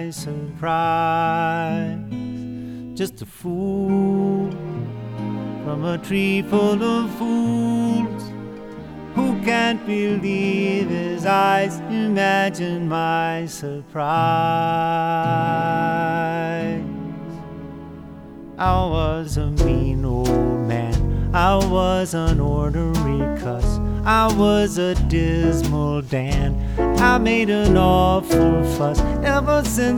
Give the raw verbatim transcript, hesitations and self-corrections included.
my surprise. Just a fool from a tree full of fools who can't believe his eyes. Imagine my surprise. I was a mean old man, I was an ornery cuss, I was a dismal Dan, I made an awful fuss ever since